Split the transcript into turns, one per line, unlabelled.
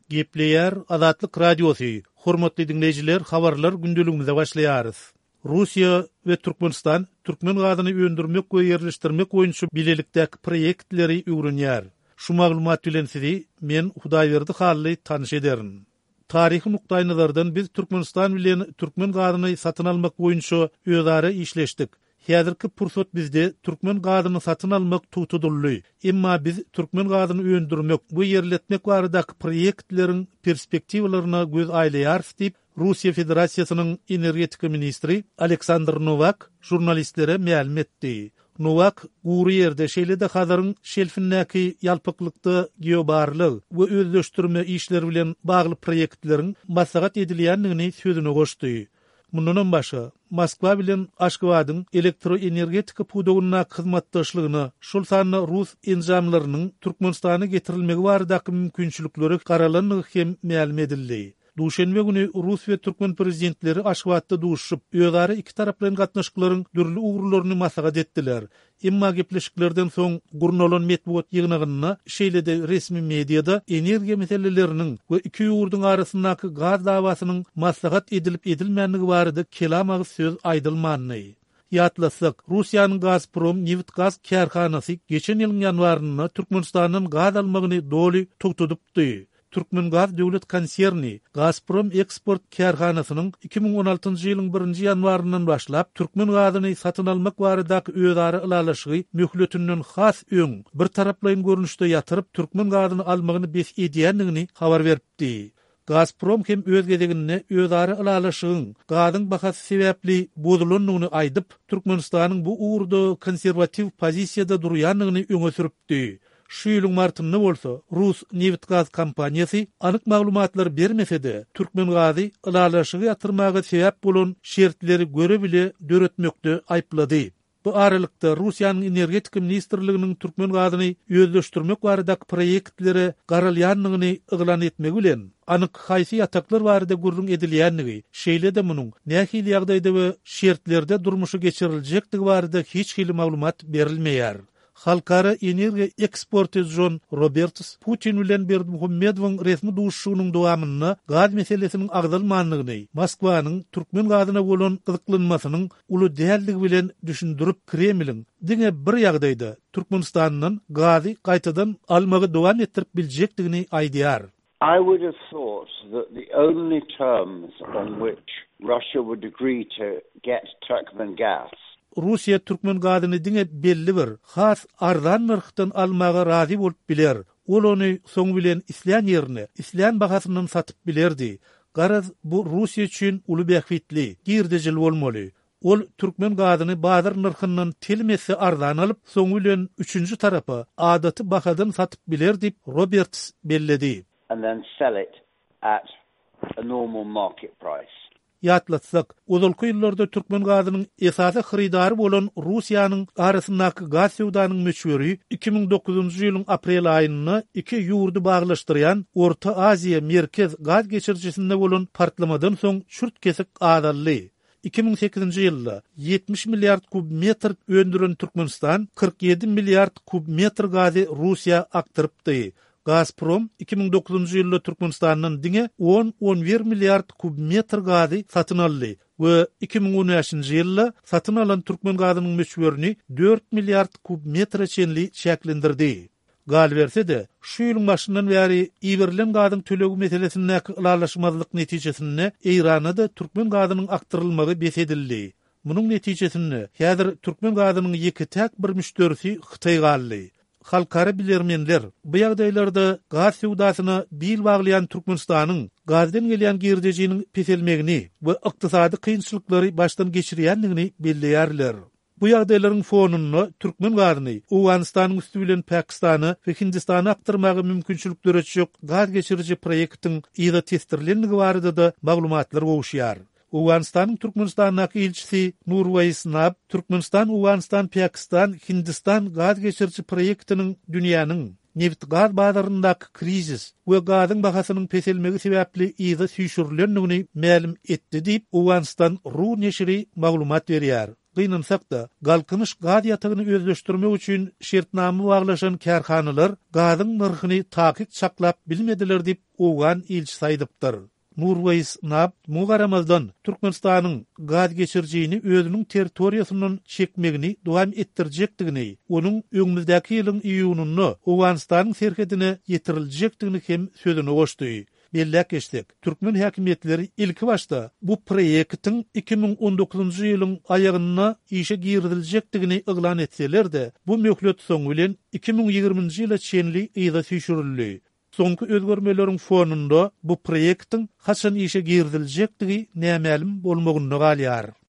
Gepleyer Azatlyk Radiosu. Hormatly dinleyijiler, habarlar gündeligimize başlaýarys. Russiýa we Türkmenistan türkmen gadyny öndürmek we yerleşdirmek boýunça bilelikdäki proýektleri öwrenýär. Şu maglumat bilen sizi men Hudaýberdi Hally tanyş ederim. Tarihi nukdaý nazardan biz Türkmenistan bilen türkmen gadyny satyn almak boýunça özara işleşdik. Häzirki pursat bizde türkmen gadyny satyn almak tutuldy. Emma biz türkmen gadyny öndürmek we yerletmek baradaky proýektleriň perspektiwalaryna göz aýlaýarys diýip Russiýa Federasiýasynyň energetika ministri Aleksandr Novak jurnalistlere ma'lum etdi. Novak guri yerde şeýle-de hazaryň şelfindäki ýalpyklykda geobarlyk we özleşdirme işleri bilen bagly proýektleriň maslahat edilýändigini sözüne goşdy. Mundan başga Moskwa bilen Aşgabatyň elektroenergetika pudowyna hyzmatdaşlygyny, şol sany Rus enjamlarynyň Türkmenistana getirilmegi baradaky mümkinçilikleri garalandygy hem ma'lum edildi. Duşenbe günü Rus we Türkmen prezidentleri Aşgabatda duşup, özara iki taraplaryň gatnaşyklaryň dürli uğurlaryny maslahat etdiler. Emma gepleşiklerden soň gurnalan metbuat ýygnagyna şeýle-de resmi mediada energiýa meseleleriniň we iki ýurduň arasyndaky gaz dawasynyň maslahat edilip edilmänligi barada kelam agy söz aýdylmany. Ýatlasak, Russiýanyň Gazprom neft gaz kärhanasy geçen ýylyň ýanwaryna Türkmenistanyň gaz almagyny doly togtadypdy. Türkmen Gaz Döwlet Konserni Gazprom eksport kärhanasynyň 2016-njy ýylyň 1-nji ýanwaryndan başlap türkmen gazyny satyn almak baradaky özara ylalaşygy möhletiniň has öň bir taraplaýyn görnüşde ýatyryp türkmen gazyny almagyny bes edýändigini habar beripdi. Gazprom hem öz gezeginde özara ylalaşygyň gazyň bahasy sebäpli bozulandygyny aýdyp Türkmenistanyň bu uğurda konserwatiw pozisiýada durýandygyny öňe süripdi. Şu ýylyň martyny bolsa, Rus neft gaz kompaniýasy anyk maglumatlar bermese-de, türkmen gazy ylalaşygy ýatyrmagy sebäp bolan şertleri göre bile döretmekde aýplady. Bu aralykda Russiýanyň energetika ministrliginiň türkmen gazyny özleşdirmek baradaky proýektleri garalýanlygyny yglan etmegi bilen anyk haýsy ýataklar barada gurrun edilýändigi, şeýle-de munyň nähili ýagdaýda we şertlerde durmuşy geçiriljekdigi barada hiç hili maglumat berilmeýär. Halkara energiýa eksporty John Roberts Putin bilen Berdimuhammedowyň resmi duşuşynyň dowamyna gaz meselesiniň agdalmanlygyny, Moskwanyň türkmen gazyna bolan gyzyklanmasynyň uly däldigi bilen düşündirip Kremliň diňe bir ýagdaýda Türkmenistanyň gazy gaýtadan almagy dowam etdirip biljekdigini aýdýar.
I would have thought that the only terms on which Russia would agree to get Turkmen gas
Russiya türkmen gazyny diňe belli bir has arzan narhdan almaga razy bolup biler. Ol ony soň bilen isleýän ýerine, isleýän bahasynyň satyp bilerdi. Garaz bu Russiya üçin uly bähwitli, girdejil bolmaly. Ol türkmen gazyny bazar narhyndan telmesi arzan alyp, soň bilen üçünji tarapa adaty bahadan satyp biler diýip Roberts belledi.
And then sell it at a normal market price.
Ýatlatsak, uzalky ýyllarda türkmen gazynyň esasy hyridary bolan Russiýanyň arasyndaky gaz sewdanyň meşhuri 2009-njy ýylyň aprel aýyny iki ýurdu baglaşdyrýan Orta Aziýa merkez gaz geçirjisinde bolan partlamadan soň şurt kesik adally. 2008-nji ýylda 70 milliard kub metr öndüren Türkmenistan 47 milliard kub metr gazy Russiýa aktyrypdy. Gazprom 2009-njy ýylda Türkmenistanyň diňe 10-11 milliard kub metr gazy satyn aldy we 2013-njy ýylda satyn alan türkmen gazynyň meşhurini 4 milliard kub metr çenli şäklendirdi. Gal berse-de, şu ýylyň başyndan bäri iýerilen gazyň tölegi meselesindäki ylalaşmazlyk netijesinde Eýranda türkmen gazynyň aktyrylmagy besedildi. Munyň netijesinde häzir türkmen gazynyň ýeki täk bir müşterisi Hytaý galdy. Halkara bilermenler bu ýagdaýlarda gaz sewdasyna bil baglayan Türkmenistanyň gazdan gelýän girdejiniň peselmegini we ykdysady kynçylyklary başdan geçirýändigini belleýärler. Bu ýagdaýlaryň fonunda türkmen gazyny Owganistanyň üstü bilen Pakistany we Hindistany aktyrmagy mümkinçilikleri çok gaz geçiriji proýektiň ýa-da testirlenligi barada da maglumatlar gowşýar. Owganistanyň Türkmenistanyň elçisi Nurways Nab, Türkmenistan, Owganistan, Pakistan, Hindistan gaz geçiriji proýektiniň dünýäniň neft gaz bazaryndaky krizis we gazyň bahasynyň peselmegi sebäpli ýa-da süýşürilendigini ma'lum etdi diýip Owganistan Ru neşri maglumat berýär. gynansak da galkynyş gaz ýatygyny özleşdirmek üçin şertnamy baglaşan kärhanalar gazyň narhyny takip çaklap bilmediler diýip owan ilçi saýdypdyr. Nurweys Nab mugaramazdan Türkmenistanyň gaz geçirjigini özüniň territoriýasyndan çekmegini dowam etdirjekdigini, onuň öňümüzdäki ýylyň iýunyny Owganistanyň serhedine ýetiriljekdigini hem sözüne goşdy. Bellek geçdik. Türkmen häkimetleri ilki başta bu proýektiň 2019-njy ýylyň aýagyna işe girdiljekdigini yglan etseler-de, bu möhlet soň bilen 2020-njy ýyla çenli ýyda süýşürildi. Soňky özgermeleriň fonunda bu proýektiň haçan işe girdiljekdigi nämälim bolmagyny galýar.